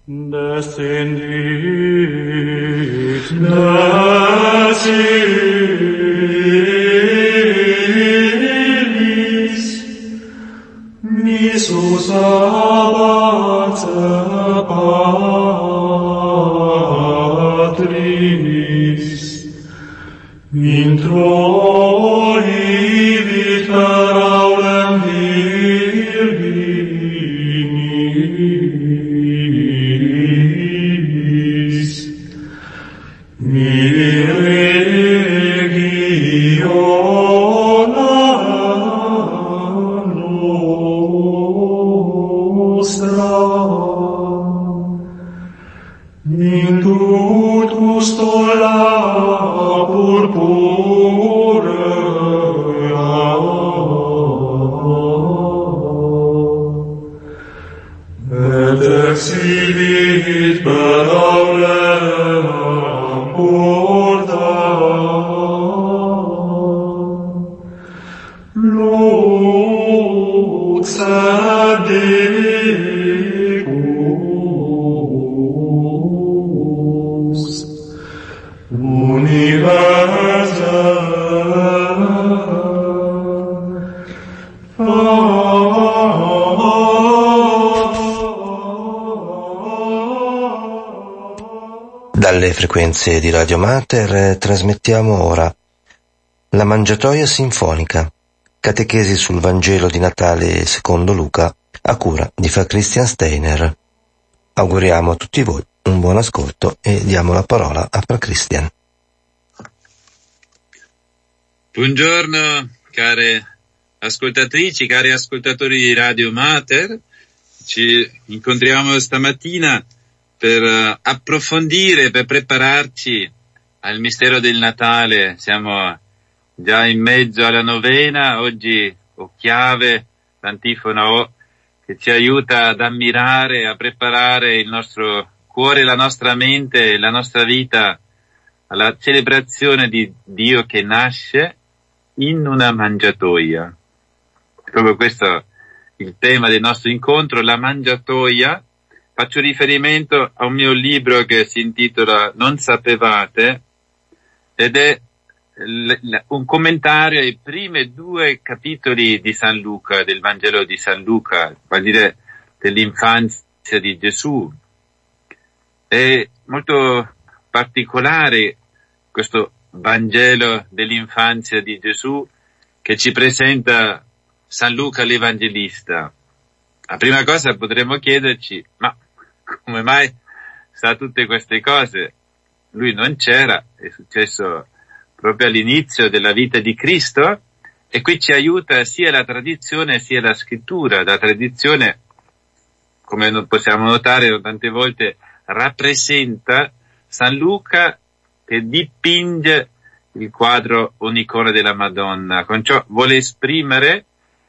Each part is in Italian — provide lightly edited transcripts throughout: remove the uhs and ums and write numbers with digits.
Descendit, Necilis, missus abbat Patris, introivit per aurem Virginis, Regiona nostra, in tutus stola purpurea, et exhibit per aurem porta, lux et decus universae Dalle frequenze di Radio Mater trasmettiamo ora la Mangiatoia Sinfonica, catechesi sul Vangelo di Natale secondo Luca, a cura di Fra Christian Steiner. Auguriamo a tutti voi un buon ascolto e diamo la parola a Fra Christian. Buongiorno care ascoltatrici, cari ascoltatori di Radio Mater. Ci incontriamo stamattina per approfondire, per prepararci al mistero del Natale. Siamo già in mezzo alla novena, oggi Occhiave, l'antifona O, che ci aiuta ad ammirare, a preparare il nostro cuore, la nostra mente e la nostra vita alla celebrazione di Dio che nasce in una mangiatoia. Proprio questo è il tema del nostro incontro, la mangiatoia. Faccio riferimento a un mio libro che si intitola Non sapevate, ed è un commentario ai primi 2 capitoli di San Luca, del Vangelo di San Luca, vuol dire dell'infanzia di Gesù. È molto particolare questo Vangelo dell'infanzia di Gesù che ci presenta San Luca l'Evangelista. La prima cosa potremmo chiederci, ma come mai sa tutte queste cose? Lui non c'era, è successo proprio all'inizio della vita di Cristo, e qui ci aiuta sia la tradizione sia la scrittura. La tradizione, come possiamo notare tante volte, rappresenta San Luca che dipinge il quadro un'icona della Madonna, con ciò vuole esprimere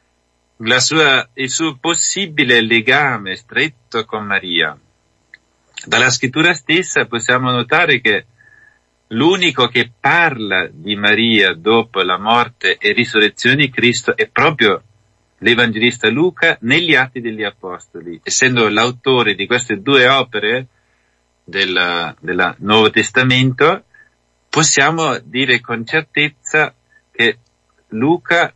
il suo possibile legame stretto con Maria. Dalla scrittura stessa possiamo notare che l'unico che parla di Maria dopo la morte e risurrezione di Cristo è proprio l'Evangelista Luca negli Atti degli Apostoli. Essendo l'autore di queste 2 opere del Nuovo Testamento, possiamo dire con certezza che Luca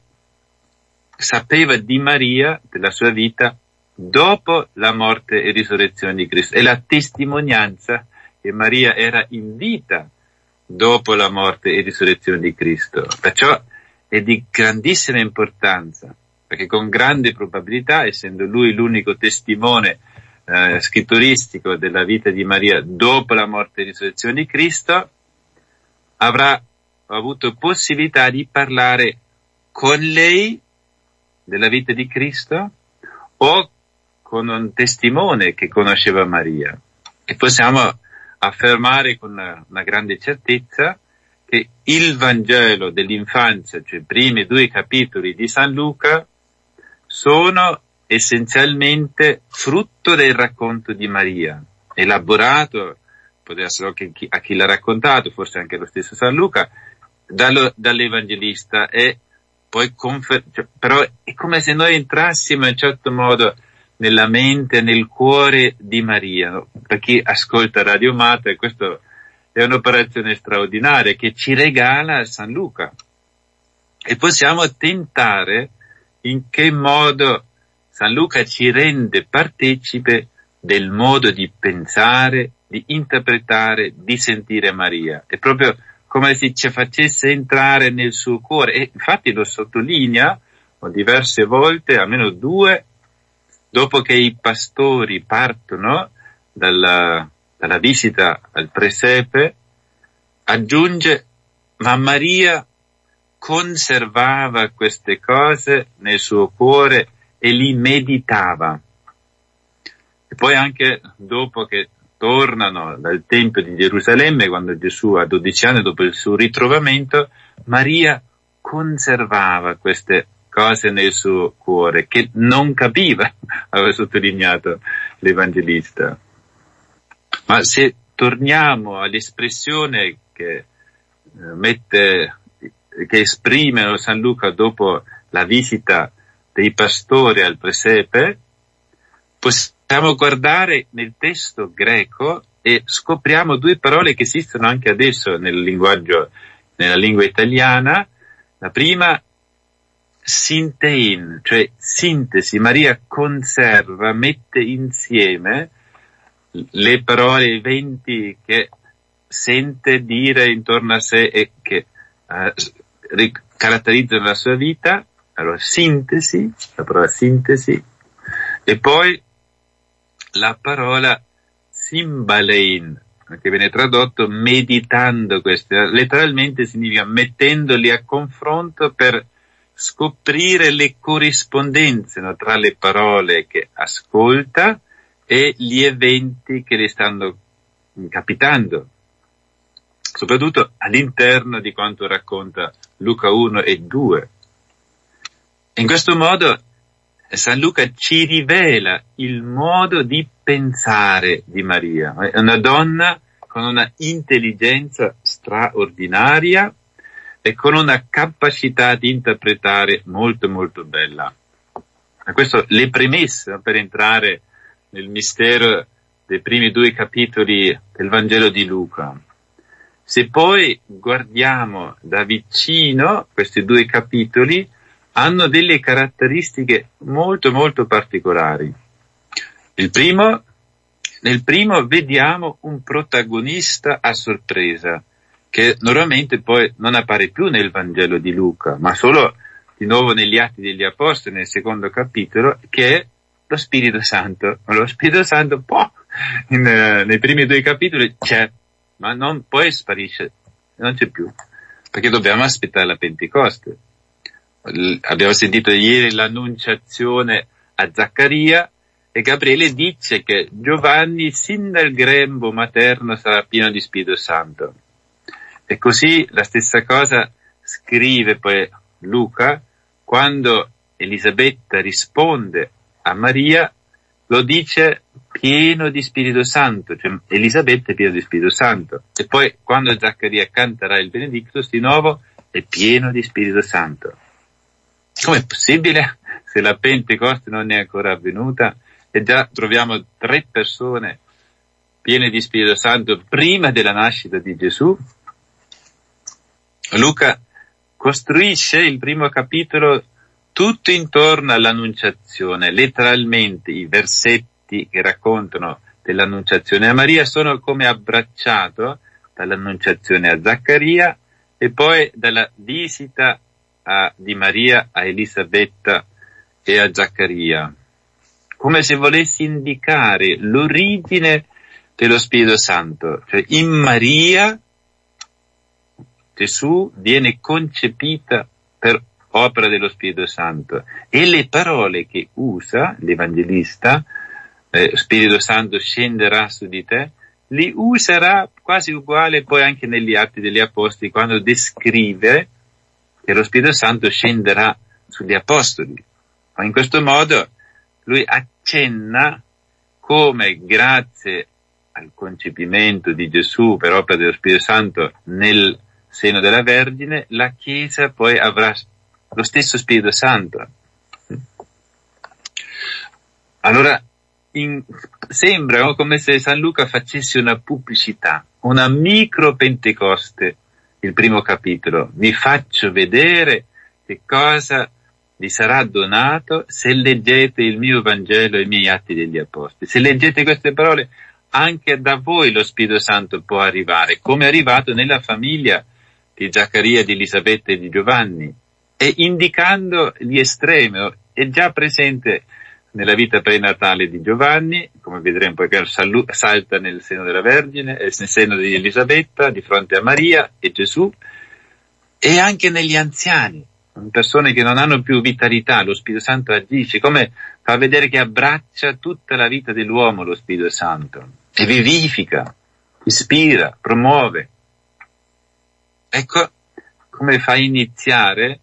sapeva di Maria, della sua vita, dopo la morte e risurrezione di Cristo. È la testimonianza che Maria era in vita dopo la morte e risurrezione di Cristo. Perciò è di grandissima importanza, perché con grande probabilità, essendo lui l'unico testimone scritturistico della vita di Maria dopo la morte e risurrezione di Cristo, avrà avuto possibilità di parlare con lei della vita di Cristo o con un testimone che conosceva Maria. E possiamo affermare con una grande certezza che il Vangelo dell'infanzia, cioè i primi 2 capitoli di San Luca, sono essenzialmente frutto del racconto di Maria, elaborato, può essere anche a chi l'ha raccontato, forse anche lo stesso San Luca, dall'Evangelista, e poi però è come se noi entrassimo in certo modo nella mente, nel cuore di Maria, no? per chi ascolta Radio Mater, questo è un'operazione straordinaria che ci regala San Luca. E possiamo tentare in che modo San Luca ci rende partecipe del modo di pensare, di interpretare, di sentire Maria. È proprio come se ci facesse entrare nel suo cuore, e infatti lo sottolinea diverse volte, almeno 2, dopo che i pastori partono dalla visita al presepe, aggiunge: ma Maria conservava queste cose nel suo cuore e li meditava. E poi anche dopo che tornano dal Tempio di Gerusalemme, quando Gesù ha 12 anni dopo il suo ritrovamento, Maria conservava queste cose nel suo cuore, che non capiva, aveva sottolineato l'Evangelista. Ma se torniamo all'espressione che esprime San Luca dopo la visita dei pastori al presepe, possiamo guardare nel testo greco e scopriamo 2 parole che esistono anche adesso nel linguaggio, nella lingua italiana. La prima, sintein, cioè sintesi. Maria conserva, mette insieme le parole viventi che sente dire intorno a sé e che caratterizzano la sua vita. Allora, sintesi, la parola sintesi, e poi la parola simbalein, che viene tradotto meditando. Queste letteralmente significa mettendoli a confronto per scoprire le corrispondenze, no, tra le parole che ascolta e gli eventi che le stanno capitando, soprattutto all'interno di quanto racconta Luca 1 e 2. In questo modo San Luca ci rivela il modo di pensare di Maria. È una donna con una intelligenza straordinaria e con una capacità di interpretare molto molto bella. E questo le premesse per entrare nel mistero dei primi 2 capitoli del Vangelo di Luca. Se poi guardiamo da vicino questi 2 capitoli, hanno delle caratteristiche molto molto particolari. Nel primo vediamo un protagonista a sorpresa, che normalmente poi non appare più nel Vangelo di Luca, ma solo di nuovo negli Atti degli Apostoli, nel secondo capitolo, che è lo Spirito Santo. Lo Spirito Santo nei primi 2 capitoli c'è, ma poi sparisce, non c'è più, perché dobbiamo aspettare la Pentecoste. Abbiamo sentito ieri l'annunciazione a Zaccaria, e Gabriele dice che Giovanni sin dal grembo materno sarà pieno di Spirito Santo. E così la stessa cosa scrive poi Luca, quando Elisabetta risponde a Maria, lo dice pieno di Spirito Santo, cioè Elisabetta è piena di Spirito Santo. E poi quando Zaccaria canterà il Benedictus di nuovo, è pieno di Spirito Santo. Com'è possibile, se la Pentecoste non è ancora avvenuta e già troviamo 3 persone piene di Spirito Santo prima della nascita di Gesù? Luca costruisce il primo capitolo tutto intorno all'Annunciazione. Letteralmente i versetti che raccontano dell'Annunciazione a Maria sono come abbracciato dall'Annunciazione a Zaccaria e poi dalla visita di Maria a Elisabetta e a Zaccaria, come se volesse indicare l'origine dello Spirito Santo. Cioè in Maria Gesù viene concepita per opera dello Spirito Santo, e le parole che usa l'Evangelista, Spirito Santo scenderà su di te, li userà quasi uguale poi anche negli Atti degli Apostoli, quando descrive che lo Spirito Santo scenderà sugli Apostoli. Ma in questo modo lui accenna come, grazie al concepimento di Gesù per opera dello Spirito Santo nel seno della Vergine, la Chiesa poi avrà lo stesso Spirito Santo. Allora sembra come se San Luca facesse una pubblicità, una micro Pentecoste, il primo capitolo. Vi faccio vedere che cosa vi sarà donato se leggete il mio Vangelo e i miei Atti degli Apostoli. Se leggete queste parole, anche da voi lo Spirito Santo può arrivare, come è arrivato nella famiglia di Zaccaria, di Elisabetta e di Giovanni, e indicando gli estremi. È già presente nella vita prenatale di Giovanni, come vedremo, poiché salta nel seno della Vergine, nel seno di Elisabetta, di fronte a Maria e Gesù, e anche negli anziani, persone che non hanno più vitalità. Lo Spirito Santo agisce, come fa vedere che abbraccia tutta la vita dell'uomo lo Spirito Santo, e vivifica, ispira, promuove. Ecco come fa iniziare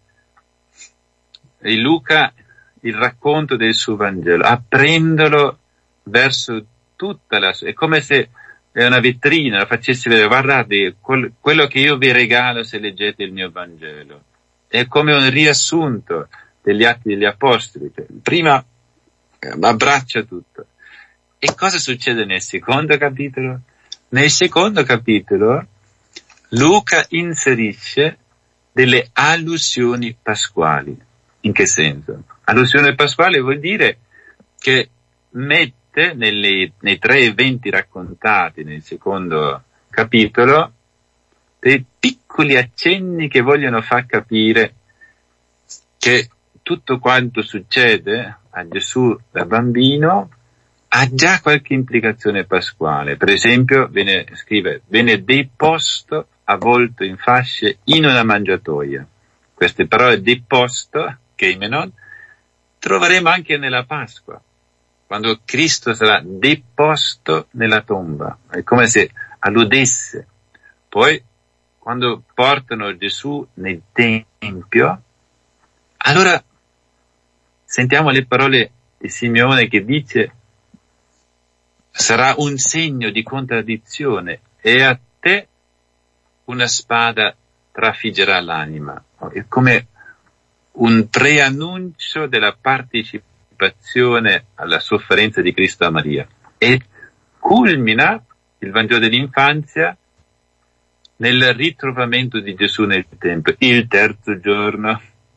Luca il racconto del suo Vangelo, aprendolo verso tutta la sua. È come se è una vetrina, la facessi vedere: guardate quello che io vi regalo se leggete il mio Vangelo. È come un riassunto degli Atti degli Apostoli. Prima abbraccia tutto. E cosa succede nel secondo capitolo? Nel secondo capitolo Luca inserisce delle allusioni pasquali. In che senso? Allusione pasquale vuol dire che mette nei 3 eventi raccontati nel secondo capitolo dei piccoli accenni che vogliono far capire che tutto quanto succede a Gesù da bambino ha già qualche implicazione pasquale. Per esempio viene deposto, avvolto in fasce in una mangiatoia. Queste parole deposto, keimenon, troveremo anche nella Pasqua, quando Cristo sarà deposto nella tomba. È come se alludesse. Poi, quando portano Gesù nel Tempio, allora sentiamo le parole di Simeone che dice: sarà un segno di contraddizione e a te una spada trafiggerà l'anima. È come un preannuncio della partecipazione alla sofferenza di Cristo a Maria. E culmina il Vangelo dell'infanzia nel ritrovamento di Gesù nel Tempio. Il terzo giorno,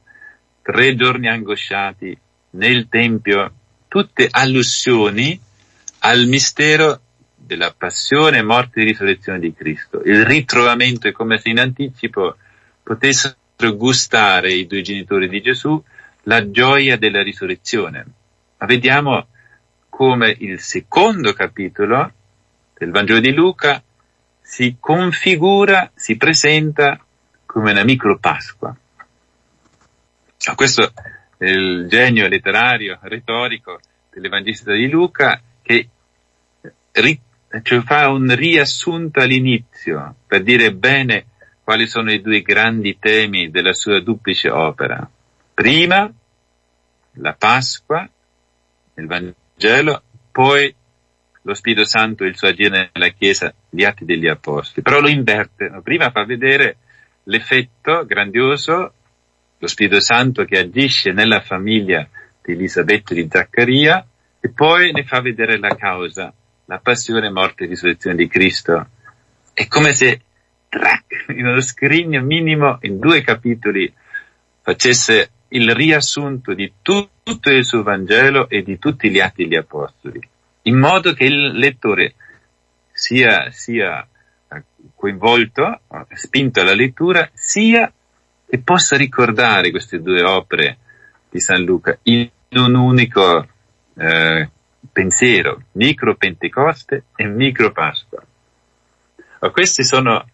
3 giorni angosciati nel Tempio, tutte allusioni al mistero della passione, morte e risurrezione di Cristo. Il ritrovamento è come se in anticipo potessero gustare i 2 genitori di Gesù la gioia della risurrezione. Ma vediamo come il secondo capitolo del Vangelo di Luca si configura, si presenta come una micro Pasqua. Questo è il genio letterario, retorico dell'Evangelista di Luca, che cioè fa un riassunto all'inizio per dire bene quali sono i 2 grandi temi della sua duplice opera. Prima la Pasqua, il Vangelo, poi lo Spirito Santo e il suo agire nella Chiesa, gli Atti degli Apostoli. Però lo inverte. Prima fa vedere l'effetto grandioso, lo Spirito Santo che agisce nella famiglia di Elisabetta e di Zaccaria, e poi ne fa vedere la causa, la passione, morte e risurrezione di Cristo. È come se in uno scrigno minimo, in 2 capitoli, facesse il riassunto di tutto il suo Vangelo e di tutti gli Atti degli Apostoli, in modo che il lettore sia coinvolto, spinto alla lettura, sia che possa ricordare queste 2 opere di San Luca in un unico pensiero, micro Pentecoste e micro Pasqua. Questi sono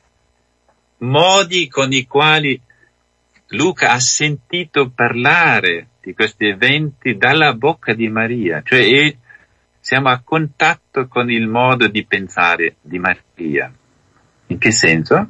modi con i quali Luca ha sentito parlare di questi eventi dalla bocca di Maria, cioè siamo a contatto con il modo di pensare di Maria. In che senso?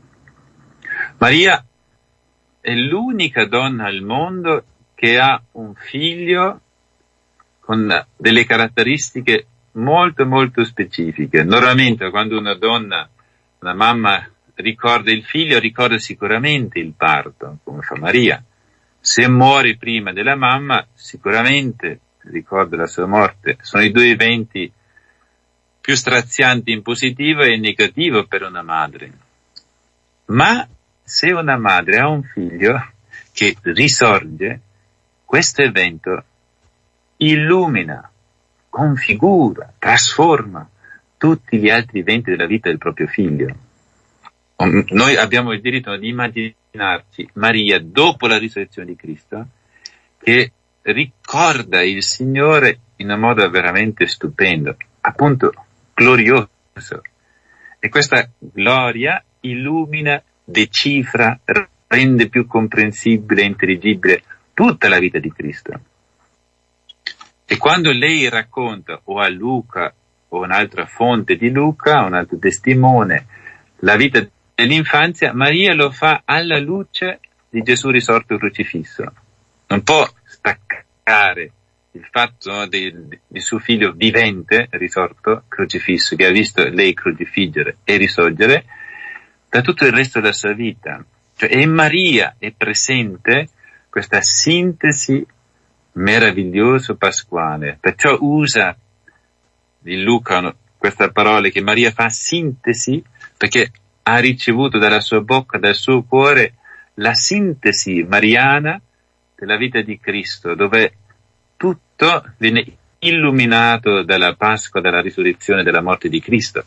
Maria è l'unica donna al mondo che ha un figlio con delle caratteristiche molto molto specifiche. Normalmente quando una donna, una mamma ricorda il figlio, ricorda sicuramente il parto, come fa Maria. Se muore prima della mamma, sicuramente ricorda la sua morte, sono i due eventi più strazianti in positivo e in negativo per una madre. Ma se una madre ha un figlio che risorge, questo evento illumina, configura, trasforma tutti gli altri eventi della vita del proprio figlio. Noi abbiamo il diritto di immaginarci Maria dopo la risurrezione di Cristo che ricorda il Signore in un modo veramente stupendo, appunto glorioso. E questa gloria illumina, decifra, rende più comprensibile e intelligibile tutta la vita di Cristo. E quando lei racconta o a Luca o un'altra fonte di Luca, un altro testimone, la vita dell'infanzia, Maria lo fa alla luce di Gesù risorto crocifisso. Non può staccare il fatto di suo figlio vivente, risorto crocifisso, che ha visto lei crocifiggere e risorgere, da tutto il resto della sua vita. Cioè, in Maria è presente questa sintesi meravigliosa pasquale. Perciò usa in Luca questa parola che Maria fa sintesi, perché ha ricevuto dalla sua bocca, dal suo cuore, la sintesi mariana della vita di Cristo, dove tutto viene illuminato dalla Pasqua, dalla risurrezione, dalla morte di Cristo.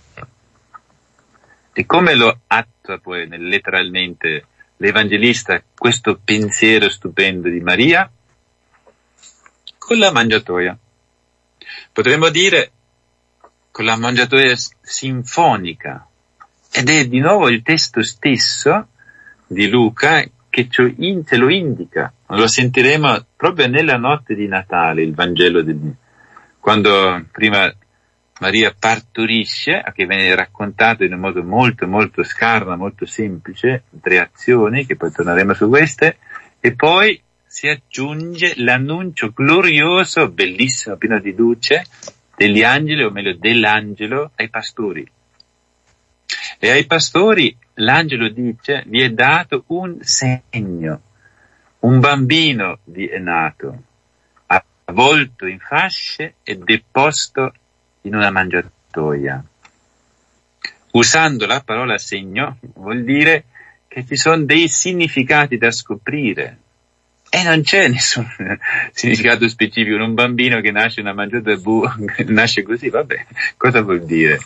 E come lo attua poi letteralmente l'Evangelista questo pensiero stupendo di Maria? Con la mangiatoia. Potremmo dire con la mangiatoia sinfonica. Ed è di nuovo il testo stesso di Luca che ce lo indica. Lo sentiremo proprio nella notte di Natale, il Vangelo quando prima Maria partorisce, che viene raccontato in un modo molto molto scarno, molto semplice, 3 azioni, che poi torneremo su queste, e poi si aggiunge l'annuncio glorioso, bellissimo, pieno di luce, degli angeli, o meglio dell'angelo, ai pastori. E ai pastori l'angelo dice: vi è dato un segno, un bambino vi è nato, avvolto in fasce e deposto in una mangiatoia. Usando la parola segno vuol dire che ci sono dei significati da scoprire. E non c'è nessun significato specifico. Un bambino che nasce in una mangiatoia, nasce così, vabbè, cosa vuol dire?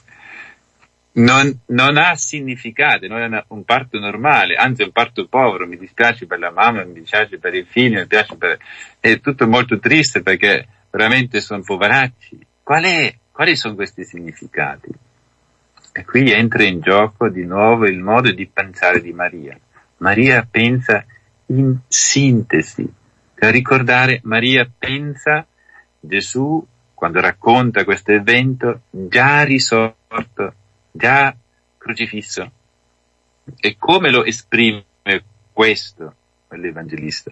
Non ha significato, non è un parto normale, anzi è un parto povero. Mi dispiace per la mamma, mi dispiace per il figlio, è tutto molto triste perché veramente sono poveracci. Quali sono questi significati? E qui entra in gioco di nuovo il modo di pensare di Maria. Maria pensa in sintesi. Per ricordare, Maria pensa Gesù, quando racconta questo evento, già risorto, già crocifisso. E come lo esprime questo l'Evangelista?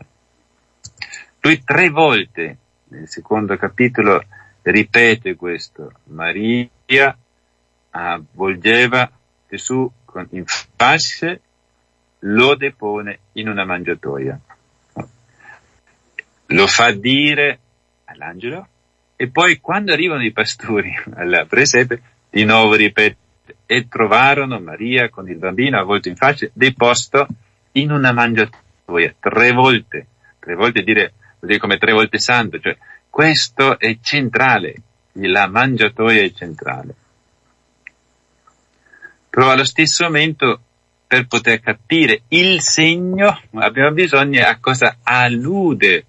Lui 3 volte nel secondo capitolo ripete questo: Maria avvolgeva Gesù in fasce, lo depone in una mangiatoia. Lo fa dire all'angelo, e poi quando arrivano i pastori alla presepe, di nuovo ripete: e trovarono Maria con il bambino avvolto in fasce, deposto in una mangiatoia. 3 volte. 3 volte vuol dire come 3 volte santo, cioè questo è centrale, la mangiatoia è centrale. Però allo stesso momento, per poter capire il segno, abbiamo bisogno a cosa alludono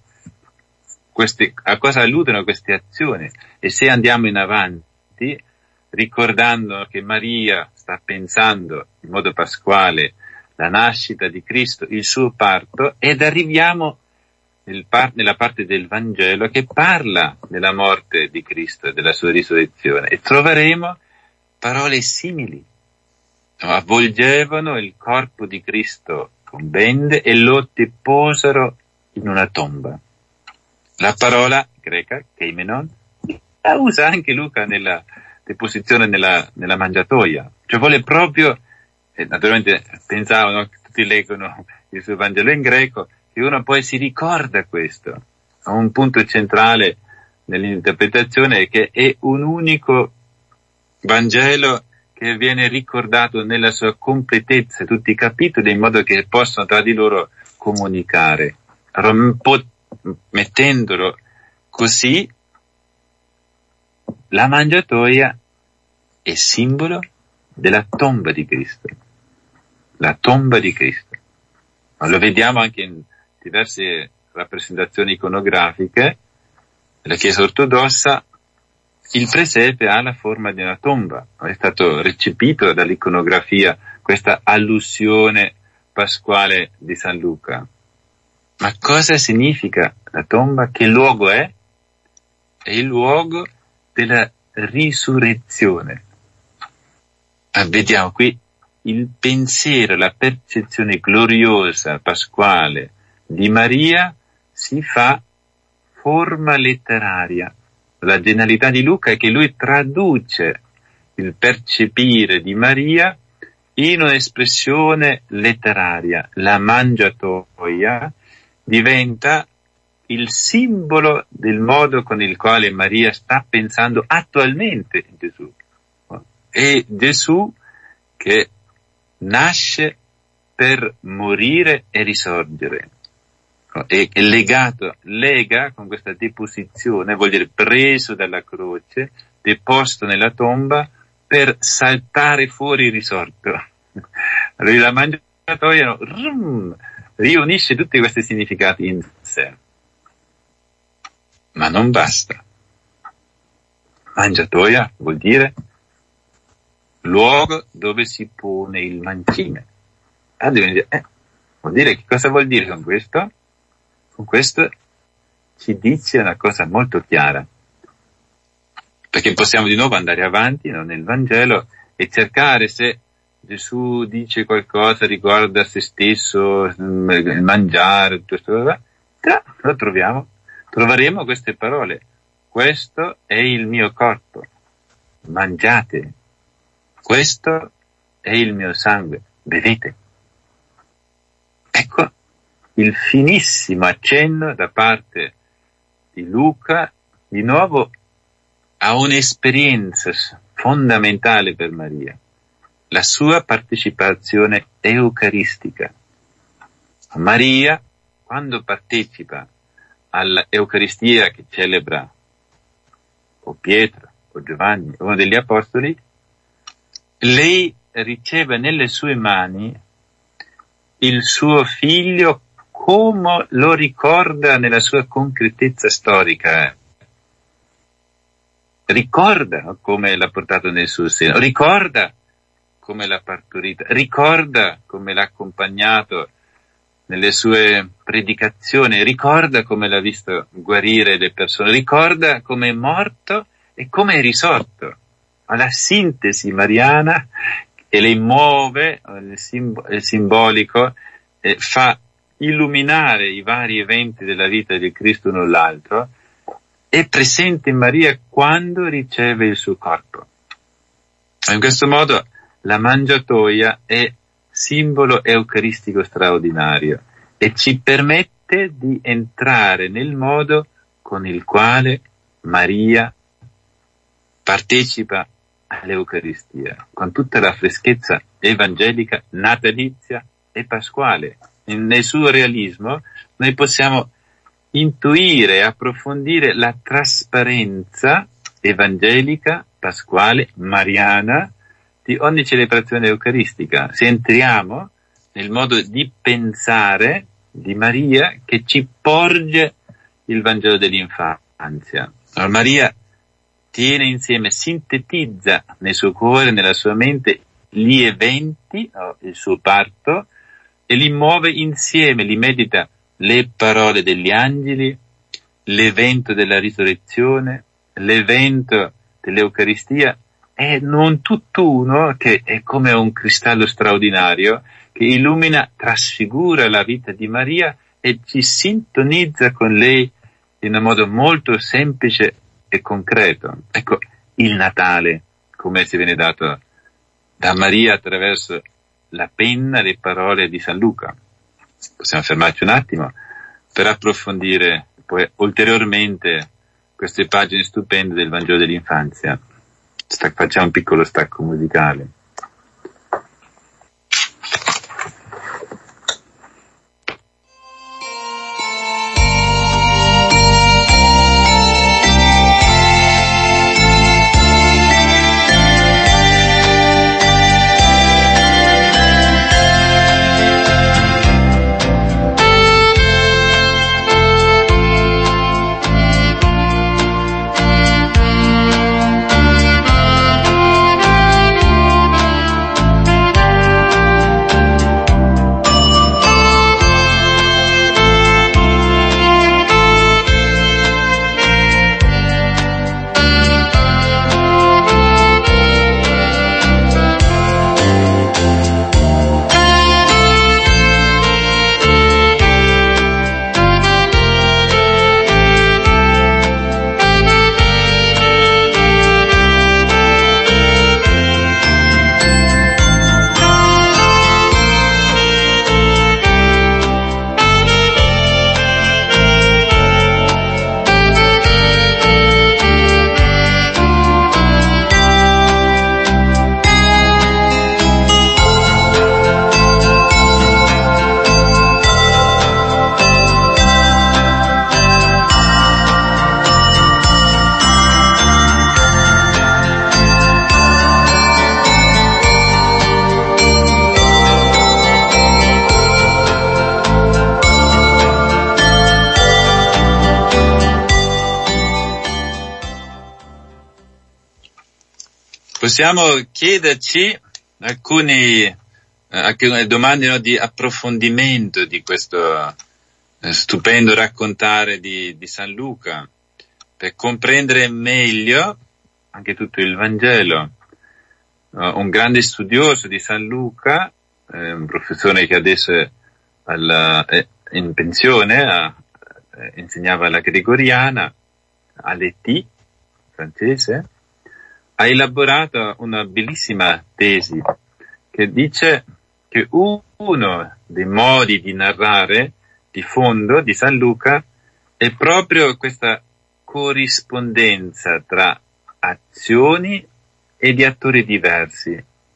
queste azioni. E se andiamo in avanti, ricordando che Maria sta pensando in modo pasquale la nascita di Cristo, il suo parto, ed arriviamo nella parte del Vangelo che parla della morte di Cristo e della sua risurrezione, e troveremo parole simili. Avvolgevano il corpo di Cristo con bende e lo deposero in una tomba. La parola greca, keimenon, la usa anche Luca nella deposizione nella mangiatoia. Cioè vuole proprio, naturalmente pensavano, tutti leggono il suo Vangelo in greco, che uno poi si ricorda questo. Un punto centrale nell'interpretazione è che è un unico Vangelo che viene ricordato nella sua completezza, tutti i capitoli, in modo che possano tra di loro comunicare. Mettendolo così, la mangiatoia è simbolo della tomba di Cristo. La tomba di Cristo. Lo vediamo anche in diverse rappresentazioni iconografiche. La Chiesa ortodossa, il presepe ha la forma di una tomba. È stato recepito dall'iconografia questa allusione pasquale di San Luca. Ma cosa significa la tomba? Che luogo è? È il luogo della risurrezione. Vediamo qui il pensiero, la percezione gloriosa, pasquale di Maria si fa forma letteraria. La genialità di Luca è che lui traduce il percepire di Maria in un'espressione letteraria. La mangiatoia diventa il simbolo del modo con il quale Maria sta pensando attualmente in Gesù. E Gesù che nasce per morire e risorgere. È legato, lega con questa deposizione, vuol dire preso dalla croce, deposto nella tomba per saltare fuori risorto. Allora la mangiatoia riunisce tutti questi significati in sé. Ma non basta. Mangiatoia vuol dire luogo dove si pone il mancime. Vuol dire che cosa vuol dire con questo? Con questo ci dice una cosa molto chiara. Perché possiamo di nuovo andare avanti nel Vangelo e cercare se Gesù dice qualcosa riguardo a se stesso, il mangiare, tutto questo. Lo troviamo. Troveremo queste parole. Questo è il mio corpo. Mangiate. Questo è il mio sangue. Bevete. Ecco il finissimo accenno da parte di Luca, di nuovo, a un'esperienza fondamentale per Maria, la sua partecipazione eucaristica. Maria, quando partecipa all'Eucaristia che celebra o Pietro o Giovanni, uno degli apostoli, lei riceve nelle sue mani il suo figlio come lo ricorda nella sua concretezza storica. Ricorda come l'ha portato nel suo seno, ricorda come l'ha partorita, ricorda come l'ha accompagnato nelle sue predicazioni, ricorda come l'ha visto guarire le persone, ricorda come è morto e come è risorto. La sintesi mariana che le muove, il simbolico, fa illuminare i vari eventi della vita di Cristo uno l'altro, è presente in Maria quando riceve il suo corpo. In questo modo la mangiatoia è simbolo eucaristico straordinario e ci permette di entrare nel modo con il quale Maria partecipa all'Eucaristia, con tutta la freschezza evangelica, natalizia e pasquale. Nel suo realismo noi possiamo intuire e approfondire la trasparenza evangelica, pasquale, mariana di ogni celebrazione eucaristica. Se entriamo nel modo di pensare di Maria che ci porge il Vangelo dell'infanzia. Allora, Maria tiene insieme, sintetizza nel suo cuore, nella sua mente, gli eventi, il suo parto, e li muove insieme, li medita le parole degli angeli, l'evento della risurrezione, l'evento dell'Eucaristia, è non tutt'uno che è come un cristallo straordinario che illumina, trasfigura la vita di Maria e ci sintonizza con lei in un modo molto semplice e concreto. Ecco il Natale, come ci viene dato da Maria attraverso la penna, le parole di San Luca. Possiamo fermarci un attimo per approfondire poi ulteriormente queste pagine stupende del Vangelo dell'infanzia. Facciamo un piccolo stacco musicale. Possiamo chiederci alcune domande, no, di approfondimento di questo stupendo raccontare di San Luca, per comprendere meglio anche tutto il Vangelo. Un grande studioso di San Luca, un professore che adesso è in pensione, insegnava la gregoriana all'ET francese, ha elaborato una bellissima tesi che dice che uno dei modi di narrare di fondo di San Luca è proprio questa corrispondenza tra azioni e di attori diversi.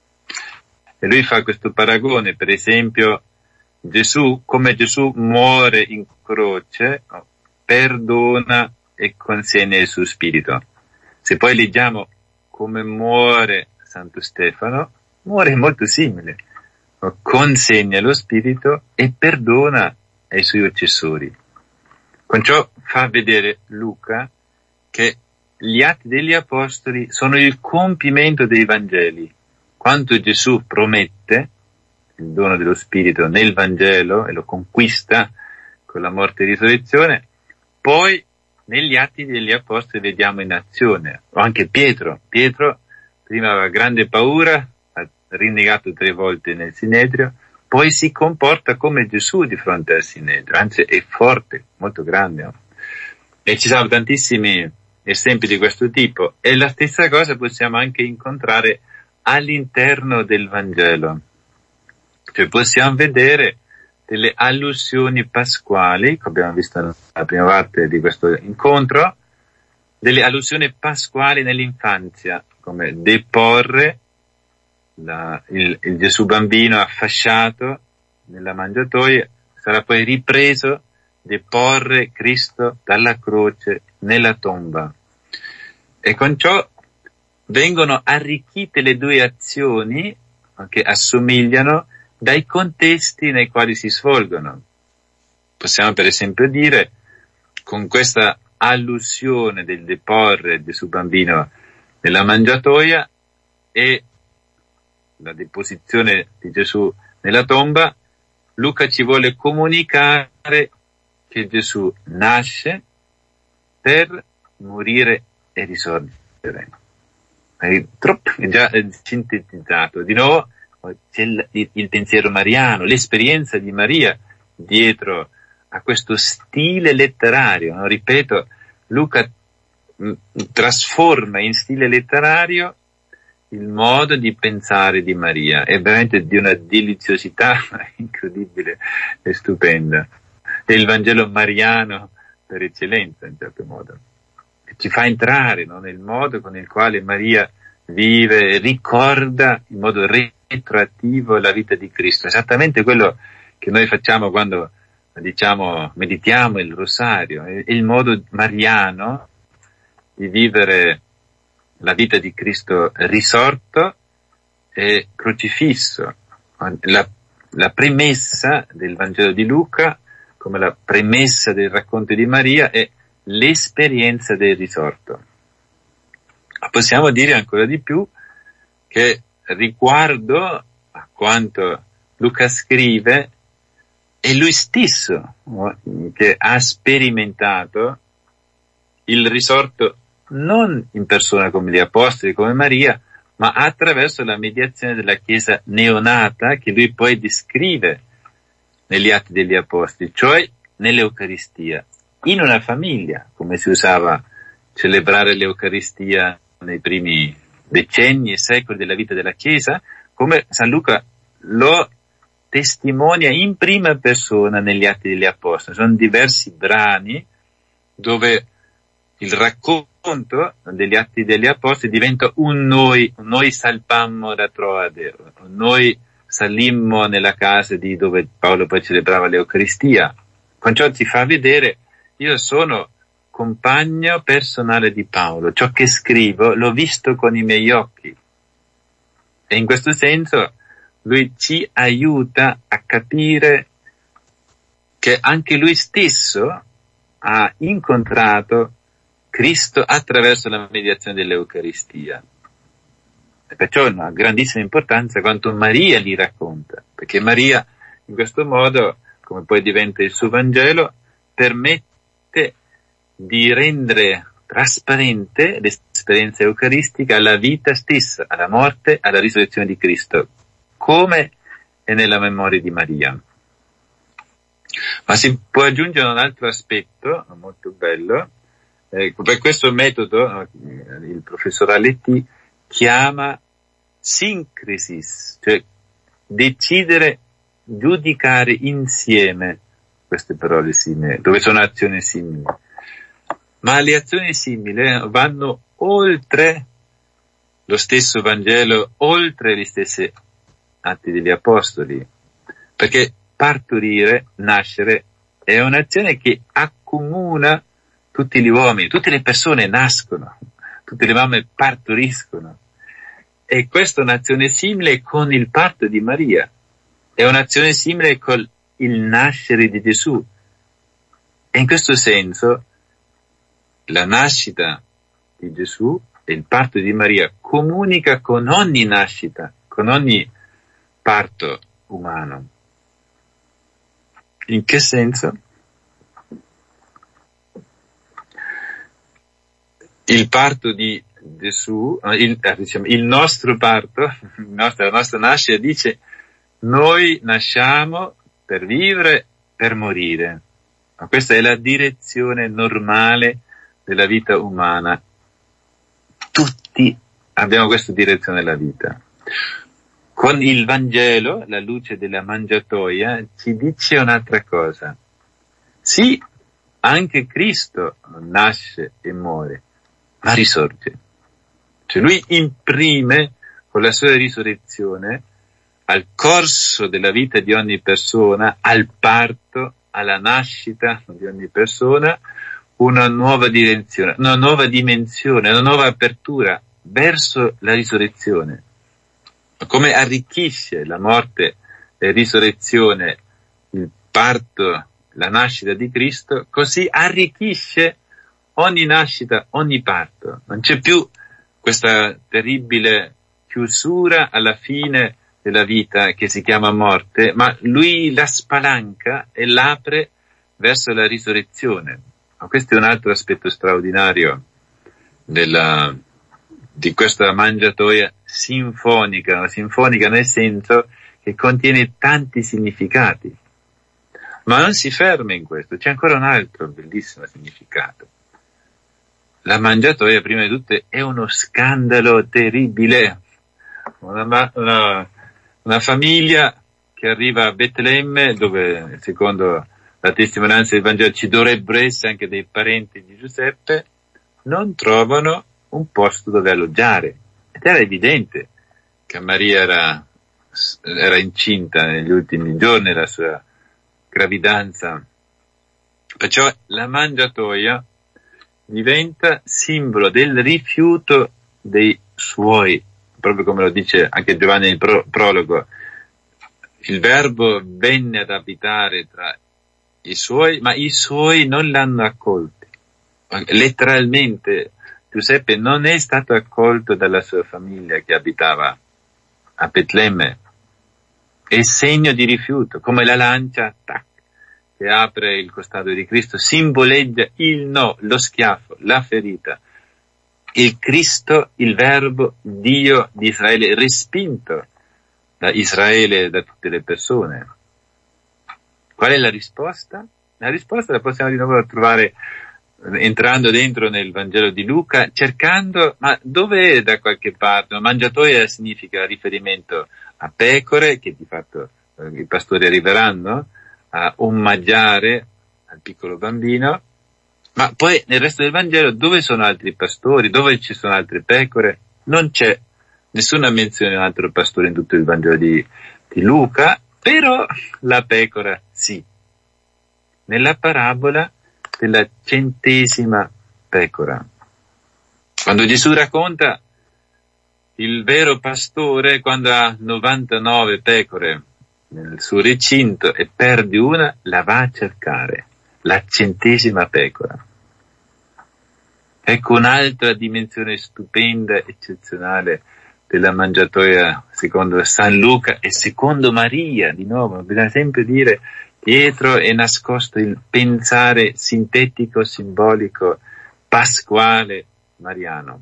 E lui fa questo paragone, per esempio, come Gesù muore in croce, perdona e consegna il suo spirito. Se poi leggiamo come muore Santo Stefano, muore molto simile, consegna lo spirito e perdona ai suoi accessori. Con ciò fa vedere Luca che gli atti degli apostoli sono il compimento dei Vangeli. Quanto Gesù promette il dono dello spirito nel Vangelo e lo conquista con la morte e risurrezione, poi negli atti degli apostoli vediamo in azione. O anche Pietro prima aveva grande paura, ha rinnegato 3 volte nel Sinedrio, poi si comporta come Gesù di fronte al Sinedrio, anzi è forte, molto grande. No? E ci sono tantissimi esempi di questo tipo, e la stessa cosa possiamo anche incontrare all'interno del Vangelo. Cioè possiamo vedere delle allusioni pasquali, come abbiamo visto nella prima parte di questo incontro, delle allusioni pasquali nell'infanzia, come deporre il Gesù bambino affasciato nella mangiatoia, sarà poi ripreso, deporre Cristo dalla croce nella tomba. E con ciò vengono arricchite le 2 azioni che assomigliano dai contesti nei quali si svolgono. Possiamo per esempio dire, con questa allusione del deporre Gesù bambino nella mangiatoia e la deposizione di Gesù nella tomba, Luca ci vuole comunicare che Gesù nasce per morire e risorgere. È già sintetizzato. Di nuovo c'è il pensiero mariano, l'esperienza di Maria dietro a questo stile letterario. No? Ripeto, Luca trasforma in stile letterario il modo di pensare di Maria. È veramente di una deliziosità incredibile e stupenda. È il Vangelo mariano per eccellenza, in certo modo. ci fa entrare, no, nel modo con il quale Maria vive, ricorda in modo retroattivo la vita di Cristo. Esattamente quello che noi facciamo quando, diciamo, meditiamo il rosario, è il modo mariano di vivere la vita di Cristo risorto e crocifisso. La premessa del Vangelo di Luca, come la premessa del racconto di Maria, è l'esperienza del risorto. Possiamo dire ancora di più che riguardo a quanto Luca scrive, è lui stesso che ha sperimentato il risorto non in persona come gli apostoli, come Maria, ma attraverso la mediazione della Chiesa neonata che lui poi descrive negli Atti degli Apostoli, cioè nell'Eucaristia, in una famiglia, come si usava celebrare l'Eucaristia nei primi decenni e secoli della vita della Chiesa, come San Luca lo testimonia in prima persona negli Atti degli Apostoli. Sono diversi brani dove il racconto degli Atti degli Apostoli diventa un noi salpammo da Troade, noi salimmo nella casa di dove Paolo poi celebrava l'Eucaristia. Con ciò si fa vedere, io sono compagno personale di Paolo, ciò che scrivo l'ho visto con i miei occhi. E in questo senso lui ci aiuta a capire che anche lui stesso ha incontrato Cristo attraverso la mediazione dell'Eucaristia. E perciò è una grandissima importanza quanto Maria li racconta, perché Maria in questo modo, come poi diventa il suo Vangelo, permette di rendere trasparente l'esperienza eucaristica alla vita stessa, alla morte, alla risurrezione di Cristo, come è nella memoria di Maria. Ma si può aggiungere un altro aspetto molto bello. Per questo metodo il professor Aletti chiama sincresis, cioè decidere, giudicare insieme queste parole simili, dove sono azioni simili. Ma le azioni simili vanno oltre lo stesso Vangelo, oltre gli stessi Atti degli Apostoli, perché partorire, nascere, è un'azione che accomuna tutti gli uomini, tutte le persone nascono, tutte le mamme partoriscono. E questa è un'azione simile con il parto di Maria, è un'azione simile con il nascere di Gesù. E in questo senso la nascita di Gesù e il parto di Maria comunica con ogni nascita, con ogni parto umano. In che senso? Il parto di Gesù, il nostro parto, la nostra nascita dice: noi nasciamo per vivere, per morire. Ma questa è la direzione normale della vita umana. Tutti abbiamo questa direzione della vita. Con il Vangelo, la luce della mangiatoia, ci dice un'altra cosa. Sì, anche Cristo nasce e muore, ma risorge. Cioè lui imprime con la sua risurrezione al corso della vita di ogni persona, al parto, alla nascita di ogni persona, una nuova direzione, una nuova dimensione, una nuova apertura verso la risurrezione. Come arricchisce la morte e risurrezione il parto, la nascita di Cristo, così arricchisce ogni nascita, ogni parto. Non c'è più questa terribile chiusura alla fine della vita che si chiama morte, ma lui la spalanca e l'apre verso la risurrezione. Ma questo è un altro aspetto straordinario di questa mangiatoia sinfonica nel senso che contiene tanti significati. Ma non si ferma in questo, c'è ancora un altro bellissimo significato. La mangiatoia, prima di tutto, è uno scandalo terribile. Una famiglia che arriva a Betlemme, dove, secondo la testimonianza del Vangelo, ci dovrebbero essere anche dei parenti di Giuseppe, non trovano un posto dove alloggiare. Ed era evidente che Maria era incinta negli ultimi giorni della sua gravidanza. Perciò la mangiatoia diventa simbolo del rifiuto dei suoi, proprio come lo dice anche Giovanni nel prologo. Il Verbo venne ad abitare tra i suoi, ma i suoi non l'hanno accolto. Letteralmente Giuseppe non è stato accolto dalla sua famiglia che abitava a Betlemme. È segno di rifiuto, come la lancia, tac, che apre il costato di Cristo, simboleggia il no, lo schiaffo, la ferita. Il Cristo, il Verbo, Dio di Israele, respinto da Israele e da tutte le persone. Qual è la risposta? La risposta la possiamo di nuovo trovare entrando dentro nel Vangelo di Luca, cercando, ma dove è da qualche parte? Mangiatoia significa riferimento a pecore, che di fatto i pastori arriveranno a omaggiare al piccolo bambino, ma poi nel resto del Vangelo dove sono altri pastori, dove ci sono altre pecore? Non c'è nessuna menzione di un altro pastore in tutto il Vangelo di Luca, però la pecora sì. Nella parabola della 100ª pecora, quando Gesù racconta il vero pastore quando ha 99 pecore nel suo recinto e perde una, la va a cercare, la 100ª pecora. Ecco un'altra dimensione stupenda, eccezionale della mangiatoia secondo San Luca e secondo Maria. Di nuovo, bisogna sempre dire, dietro è nascosto il pensare sintetico, simbolico, pasquale, mariano.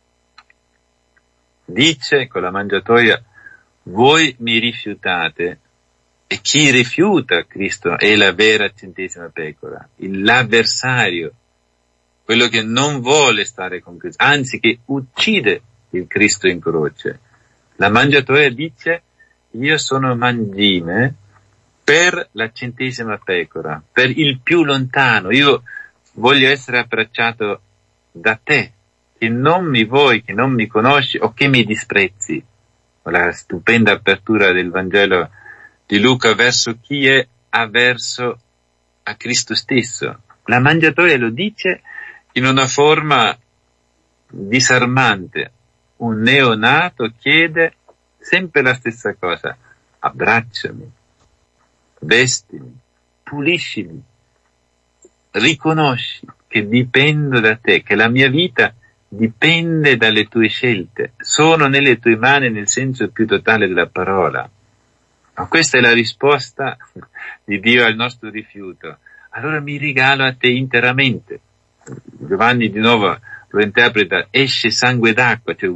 Dice con la mangiatoia, voi mi rifiutate, e chi rifiuta Cristo è la vera 100ª pecora, l'avversario, quello che non vuole stare con Cristo, anzi che uccide il Cristo in croce. La mangiatoia dice, io sono mangime per la 100ª pecora, per il più lontano, io voglio essere abbracciato da te, che non mi vuoi, che non mi conosci o che mi disprezzi. La stupenda apertura del Vangelo di Luca verso chi è avverso a Cristo stesso. La mangiatoia lo dice in una forma disarmante. Un neonato chiede sempre la stessa cosa: abbracciami, vestimi, puliscimi, riconosci che dipendo da te, che la mia vita dipende dalle tue scelte, sono nelle tue mani nel senso più totale della parola. Ma questa è la risposta di Dio al nostro rifiuto. Allora mi regalo a te interamente. Giovanni di nuovo lo interpreta, esce sangue d'acqua, cioè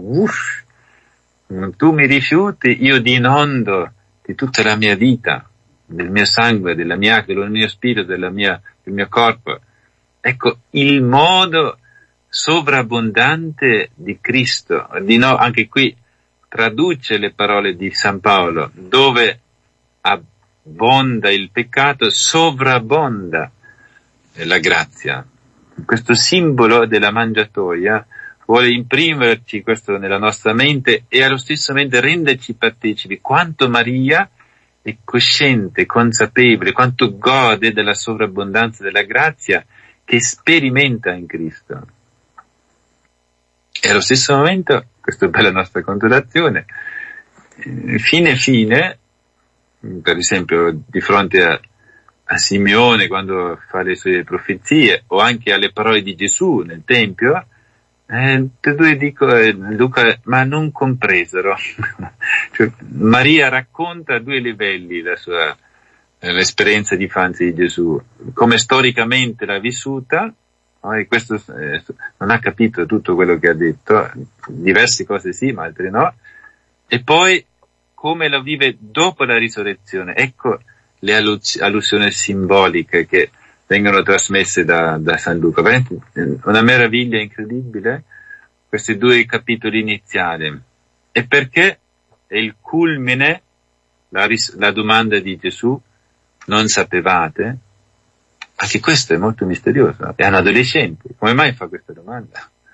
tu mi rifiuti, io ti inondo di tutta la mia vita, del mio sangue, della mia acqua, del mio spirito, del mio corpo. Ecco il modo sovrabbondante di Cristo. Di nuovo, anche qui traduce le parole di San Paolo, dove abbonda il peccato, sovrabbonda la grazia. Questo simbolo della mangiatoia vuole imprimerci questo nella nostra mente e allo stesso momento renderci partecipi quanto Maria è cosciente, consapevole, quanto gode della sovrabbondanza della grazia che sperimenta in Cristo. E allo stesso momento, questa è la nostra consolazione, fine, per esempio di fronte a Simeone quando fa le sue profezie, o anche alle parole di Gesù nel Tempio, per due dico, Luca, ma non compresero. Cioè, Maria racconta a due livelli la sua l'esperienza di infanzia di Gesù, come storicamente l'ha vissuta, no? E questo non ha capito tutto quello che ha detto, diverse cose sì, ma altre no, e poi come la vive dopo la risurrezione. Ecco le allusioni simboliche che vengono trasmesse da San Luca. Una meraviglia incredibile, questi due capitoli iniziali. E perché è il culmine, la domanda di Gesù, non sapevate? Anche questo è molto misterioso. È un adolescente, come mai fa questa domanda?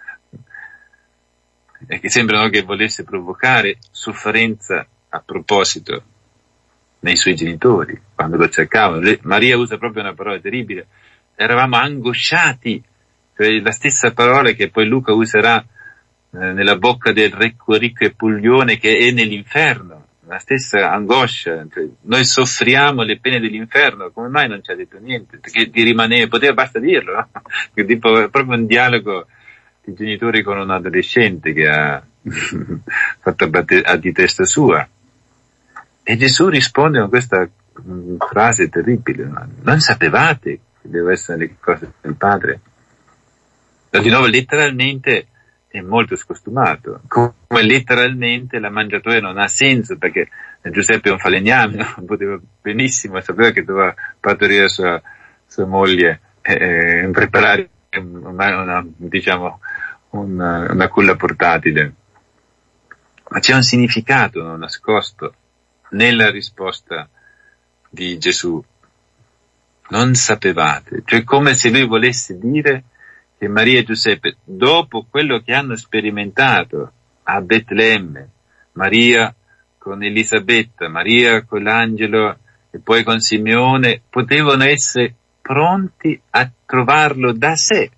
e che sembrano che volesse provocare sofferenza a proposito nei suoi genitori, quando lo cercavano. Maria usa proprio una parola terribile: eravamo angosciati, cioè la stessa parola che poi Luca userà nella bocca del ricco e puglione, che è nell'inferno, la stessa angoscia, cioè, noi soffriamo le pene dell'inferno. Come mai non ci ha detto niente? Perché di rimanere, basta dirlo, no? Tipo, è proprio un dialogo di genitori con un adolescente che ha fatto di testa sua. E Gesù risponde con questa frase terribile: non sapevate che devono essere le cose del Padre? Di nuovo, letteralmente è molto scostumato, come letteralmente la mangiatoia non ha senso, perché Giuseppe è un falegname, no? Poteva benissimo, sapeva che doveva partorire sua moglie e preparare una culla portatile. Ma c'è un significato nascosto nella risposta di Gesù. Non sapevate, cioè come se lui volesse dire che Maria e Giuseppe, dopo quello che hanno sperimentato a Betlemme, Maria con Elisabetta, Maria con l'angelo e poi con Simeone, potevano essere pronti a trovarlo da sé.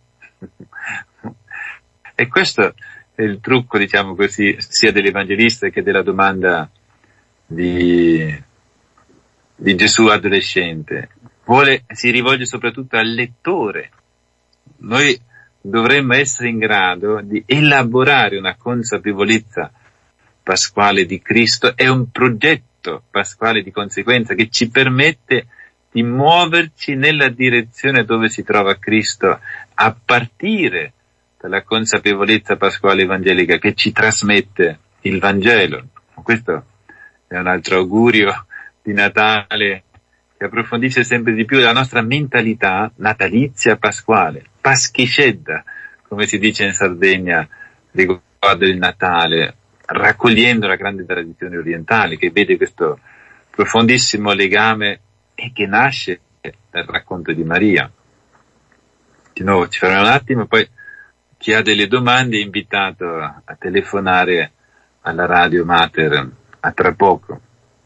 E questo è il trucco, diciamo così, sia dell'evangelista che della domanda di Gesù adolescente. Si rivolge soprattutto al lettore. Noi dovremmo essere in grado di elaborare una consapevolezza pasquale di Cristo e un progetto pasquale di conseguenza che ci permette di muoverci nella direzione dove si trova Cristo, a partire dalla consapevolezza pasquale evangelica che ci trasmette il Vangelo. Questo è un altro augurio di Natale, che approfondisce sempre di più la nostra mentalità natalizia pasquale, paschiscedda, come si dice in Sardegna riguardo il Natale, raccogliendo la grande tradizione orientale che vede questo profondissimo legame e che nasce dal racconto di Maria. Di nuovo ci faremo un attimo, poi chi ha delle domande è invitato a telefonare alla Radio Mater a tra poco.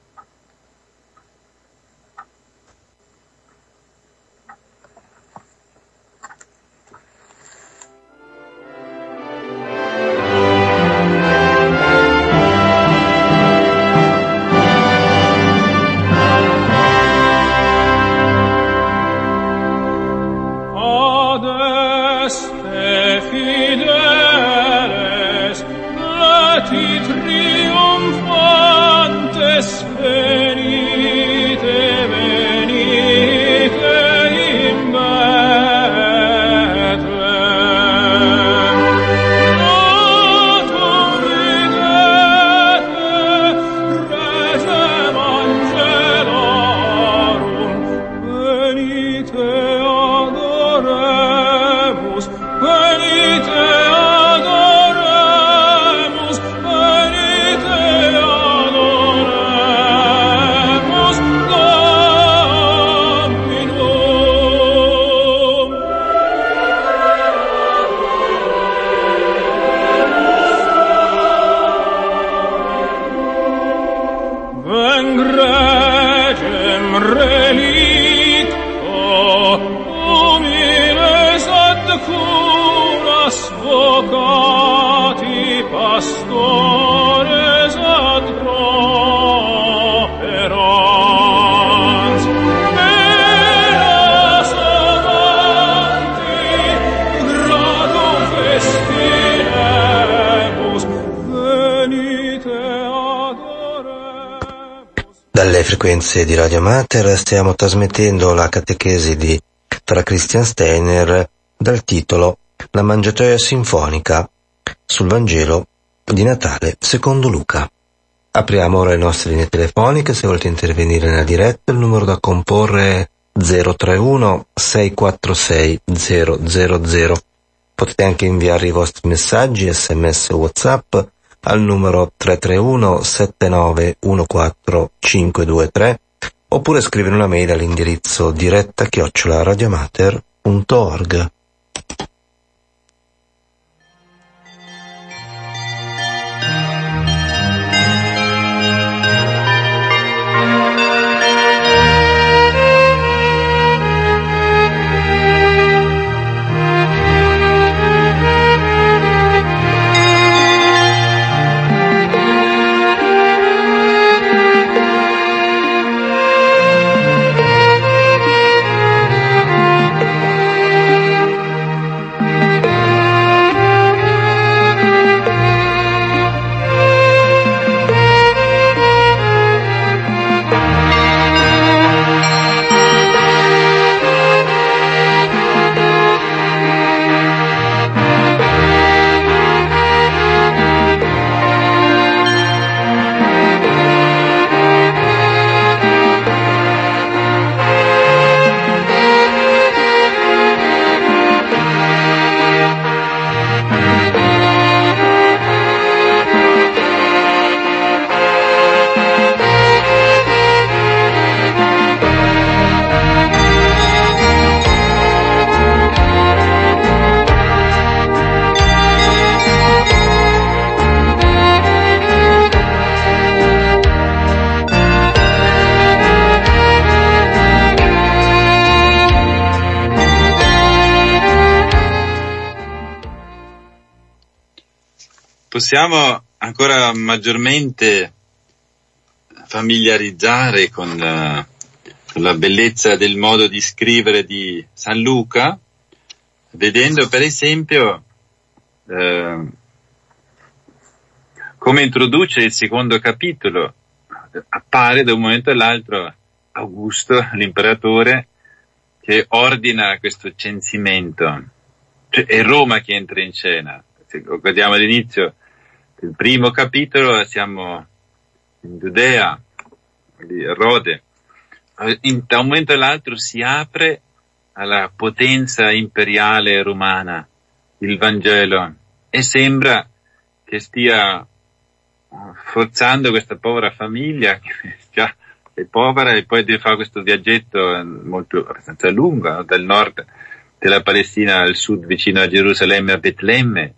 Dalle frequenze di Radio Mater stiamo trasmettendo la catechesi di Fra Christian Steiner dal titolo La mangiatoia sinfonica sul Vangelo di Natale secondo Luca. Apriamo ora le nostre linee telefoniche. Se volete intervenire nella diretta, il numero da comporre è 031 646 000. Potete anche inviare i vostri messaggi, SMS o WhatsApp al numero 331 7914 523 oppure scrivere una mail all'indirizzo diretta@radiomater.org. possiamo ancora maggiormente familiarizzare con la bellezza del modo di scrivere di San Luca, vedendo per esempio come introduce il secondo capitolo. Appare da un momento all'altro Augusto, l'imperatore, che ordina questo censimento. Cioè, è Roma che entra in scena. Se guardiamo all'inizio del primo capitolo, siamo in Giudea, di Erode. Da un momento all'altro si apre alla potenza imperiale romana il Vangelo, e sembra che stia forzando questa povera famiglia che già è povera e poi deve fare questo viaggetto molto abbastanza lungo, no? Dal nord della Palestina al sud vicino a Gerusalemme, a Betlemme.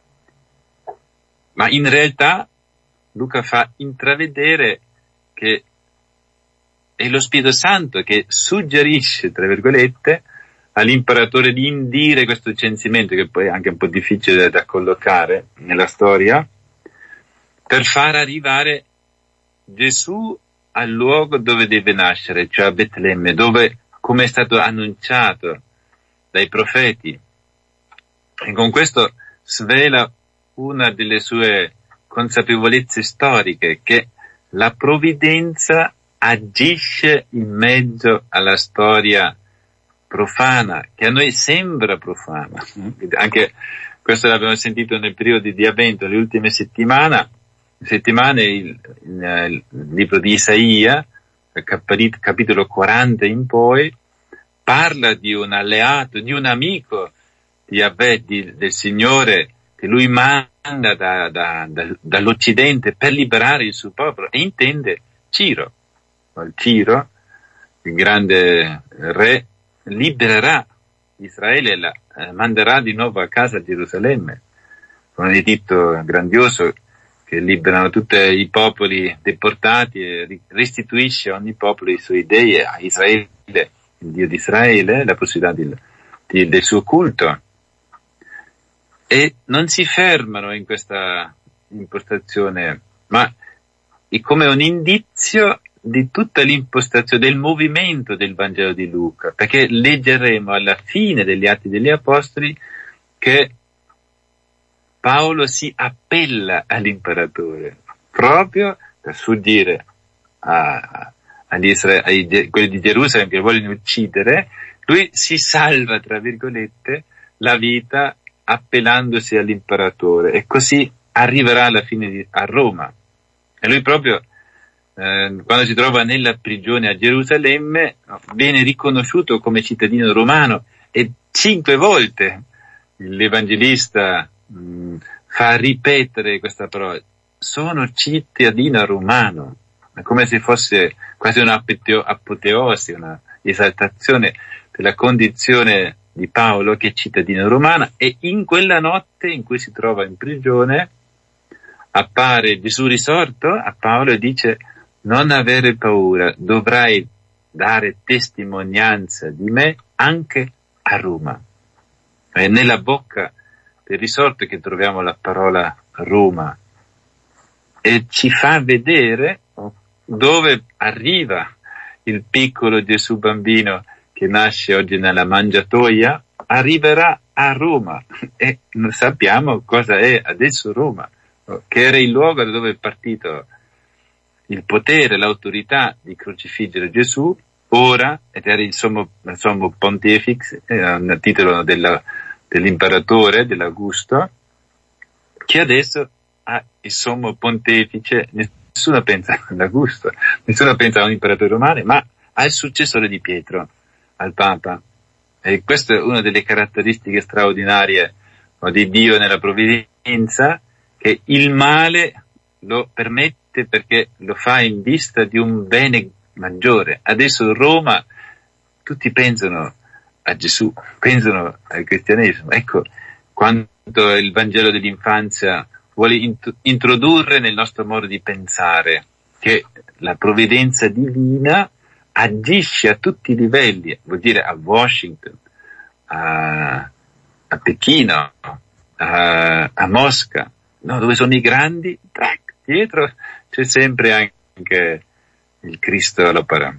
Ma in realtà Luca fa intravedere che è lo Spirito Santo che suggerisce, tra virgolette, all'imperatore di indire questo censimento, che poi è anche un po' difficile da collocare nella storia, per far arrivare Gesù al luogo dove deve nascere, cioè a Betlemme, dove, come è stato annunciato dai profeti. E con questo svela una delle sue consapevolezze storiche, che la provvidenza agisce in mezzo alla storia profana, che a noi sembra profana. Anche questo l'abbiamo sentito nel periodo di Avvento, le ultime settimane, il libro di Isaia, capitolo 40 in poi, parla di un alleato, di un amico di Yahweh, del Signore, che lui manda dall'Occidente per liberare il suo popolo, e intende Ciro. Ciro, il grande re, libererà Israele e la manderà di nuovo a casa a Gerusalemme, con un editto grandioso che liberano tutti i popoli deportati e restituisce a ogni popolo i suoi dei, e a Israele, il Dio di Israele, la possibilità del suo culto. E non si fermano in questa impostazione, ma è come un indizio di tutta l'impostazione del movimento del Vangelo di Luca, perché leggeremo alla fine degli Atti degli Apostoli che Paolo si appella all'imperatore proprio per sfuggire quelli di Gerusalemme che vogliono uccidere. Lui si salva, tra virgolette, la vita appellandosi all'imperatore, e così arriverà alla fine a Roma. E lui proprio quando si trova nella prigione a Gerusalemme viene riconosciuto come cittadino romano, e 5 volte l'Evangelista fa ripetere questa parola: sono cittadino romano, come se fosse quasi un'apoteosi, una esaltazione della condizione di Paolo che è cittadino romano. E in quella notte in cui si trova in prigione appare Gesù risorto a Paolo e dice: non avere paura, dovrai dare testimonianza di me anche a Roma. È nella bocca del risorto che troviamo la parola Roma, e ci fa vedere dove arriva il piccolo Gesù bambino che nasce oggi nella mangiatoia. Arriverà a Roma, e non sappiamo cosa è adesso Roma, che era il luogo da dove è partito il potere, l'autorità di crocifiggere Gesù. Ora, ed era il sommo pontifex, il titolo dell'imperatore, dell'Augusto, che adesso ha il sommo pontefice. Nessuno pensa all'Augusto, nessuno pensa a un imperatore romano, ma al successore di Pietro, al Papa. E questa è una delle caratteristiche straordinarie di Dio nella provvidenza, che il male lo permette perché lo fa in vista di un bene maggiore. Adesso Roma, tutti pensano a Gesù, pensano al cristianesimo. Ecco quanto il Vangelo dell'infanzia vuole introdurre nel nostro modo di pensare, che la provvidenza divina agisce a tutti i livelli, vuol dire a Washington, a Pechino, a Mosca, no, dove sono i grandi, tac, dietro c'è sempre anche il Cristo all'opera.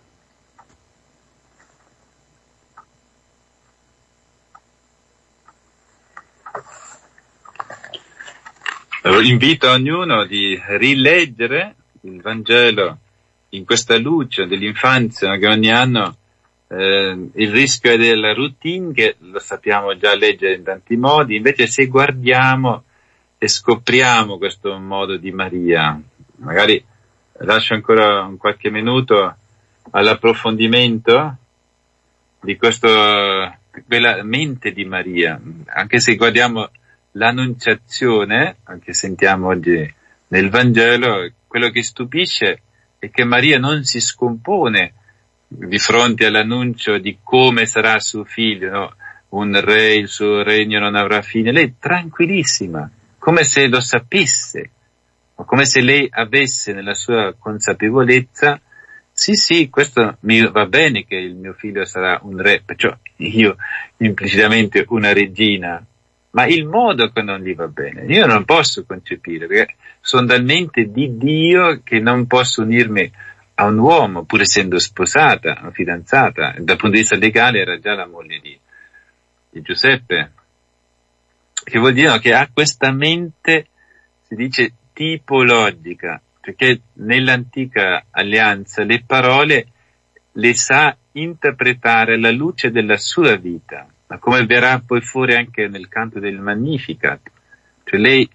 Invito ognuno di rileggere il Vangelo in questa luce dell'infanzia, che ogni anno il rischio è della routine, che lo sappiamo già leggere in tanti modi. Invece se guardiamo e scopriamo questo modo di Maria, magari lascio ancora un qualche minuto all'approfondimento di quella mente di Maria, anche se guardiamo l'annunciazione, anche sentiamo oggi nel Vangelo, quello che stupisce è che Maria non si scompone di fronte all'annuncio di come sarà suo figlio, no? Un re, il suo regno non avrà fine. Lei è tranquillissima, come se lo sapesse, o come se lei avesse nella sua consapevolezza: sì, questo mi va bene che il mio figlio sarà un re, perciò io implicitamente una regina. Ma il modo che non gli va bene, io non posso concepire, perché sono talmente di Dio che non posso unirmi a un uomo, pur essendo sposata, fidanzata. Dal punto di vista legale era già la moglie di Giuseppe, che vuol dire che ha questa mente, si dice, tipologica, perché nell'antica alleanza le parole le sa interpretare alla luce della sua vita, ma come verrà poi fuori anche nel canto del Magnificat. Cioè lei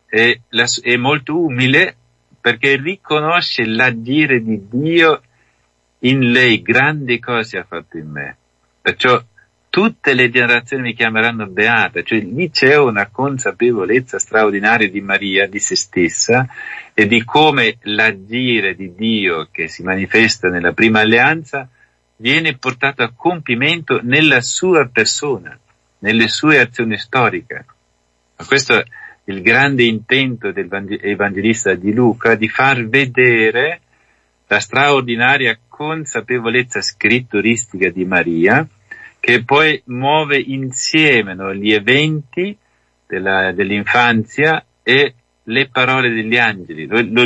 è molto umile, perché riconosce l'agire di Dio in lei, grandi cose ha fatto in me. Perciò tutte le generazioni mi chiameranno beata, cioè lì c'è una consapevolezza straordinaria di Maria, di se stessa, e di come l'agire di Dio che si manifesta nella prima alleanza viene portato a compimento nella sua persona, nelle sue azioni storiche. Ma questo è il grande intento del evangelista di Luca, di far vedere la straordinaria consapevolezza scritturistica di Maria, che poi muove insieme, no, gli eventi dell'infanzia e le parole degli angeli.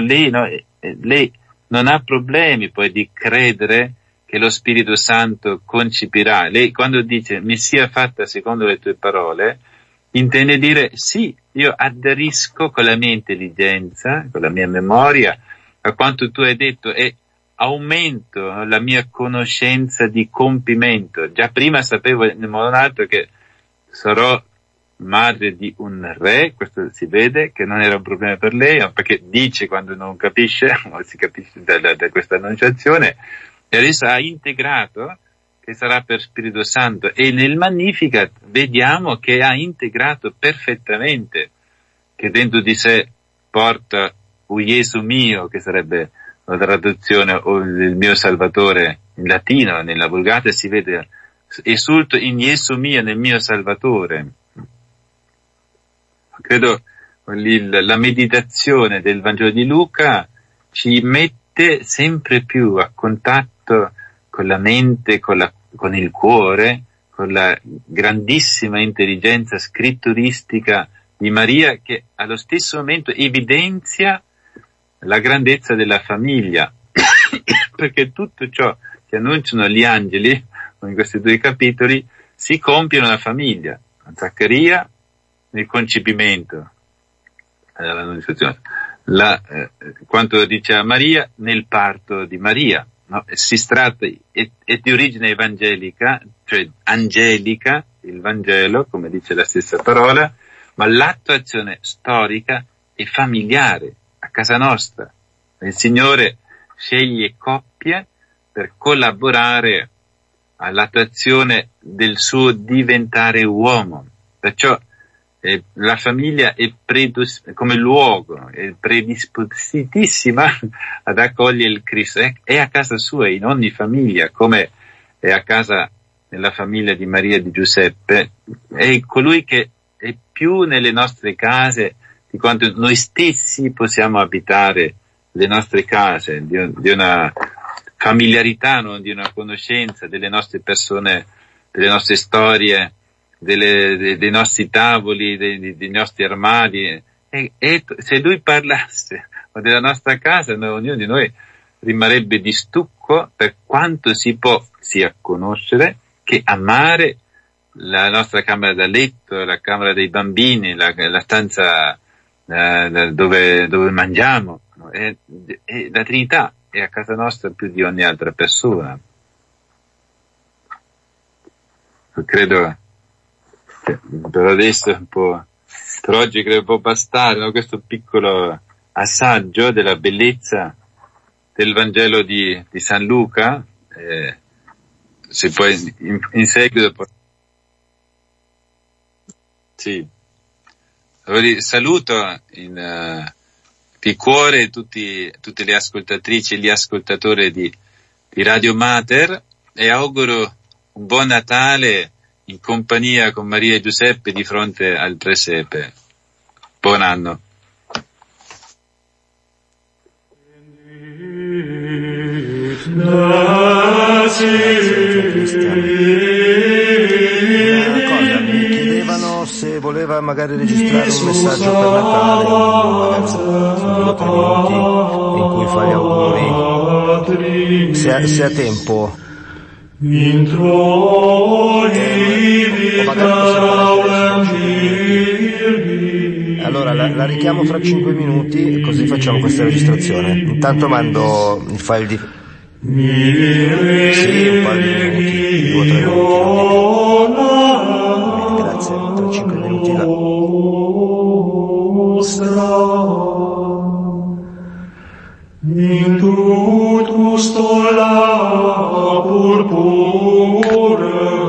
Lei non ha problemi poi di credere che lo Spirito Santo concepirà. Lei, quando dice mi sia fatta secondo le tue parole, intende dire sì, io aderisco con la mia intelligenza, con la mia memoria a quanto tu hai detto, e aumento la mia conoscenza di compimento. Già prima sapevo in modo altro che sarò madre di un re, questo si vede che non era un problema per lei, perché dice quando non capisce, o si capisce da questa annunciazione, e adesso ha integrato che sarà per Spirito Santo, e nel Magnificat vediamo che ha integrato perfettamente, che dentro di sé porta o Gesù mio, che sarebbe la traduzione, o il mio Salvatore in latino, nella Vulgata si vede esulto in Gesù mio, nel mio Salvatore. Credo la meditazione del Vangelo di Luca ci mette sempre più a contatto con la mente, con il cuore, con la grandissima intelligenza scritturistica di Maria, che allo stesso momento evidenzia la grandezza della famiglia, perché tutto ciò che annunciano gli angeli in questi due capitoli si compie nella famiglia. Zaccaria nel concepimento, l'annunciazione, quanto dice a Maria nel parto di Maria. No? Si tratta, è di origine evangelica, cioè angelica, il Vangelo, come dice la stessa parola, ma l'attuazione storica è familiare, a casa nostra. Il Signore sceglie coppie per collaborare all'attuazione del suo diventare uomo. Perciò la famiglia è come luogo, è predispositissima ad accogliere il Cristo. È a casa sua, in ogni famiglia, come è a casa nella famiglia di Maria e di Giuseppe. È colui che è più nelle nostre case di quanto noi stessi possiamo abitare le nostre case, di una familiarità, non di una conoscenza delle nostre persone, delle nostre storie, dei nostri tavoli, dei nostri armadi. se lui parlasse della nostra casa, ognuno di noi rimarrebbe di stucco per quanto si può sia conoscere che amare la nostra camera da letto, la camera dei bambini, la stanza dove mangiamo. E la Trinità è a casa nostra più di ogni altra persona. Credo che per adesso per oggi credo può bastare, no? Questo piccolo assaggio della bellezza del Vangelo di San Luca, se poi in seguito sì. Allora, saluto di cuore tutte le ascoltatrici e gli ascoltatori di Radio Mater e auguro un buon Natale in compagnia con Maria e Giuseppe di fronte al presepe. Buon anno. Mi chiedevano se voleva magari registrare un messaggio per Natale, magari 2 o 3 minuti in cui fa gli auguri, se ha tempo. Allora la richiamo fra 5 minuti, così facciamo questa registrazione. Intanto mando il file di un paio di minuti, 2 o 3 minuti. Grazie, tra 5 minuti là. In tutus tola purpure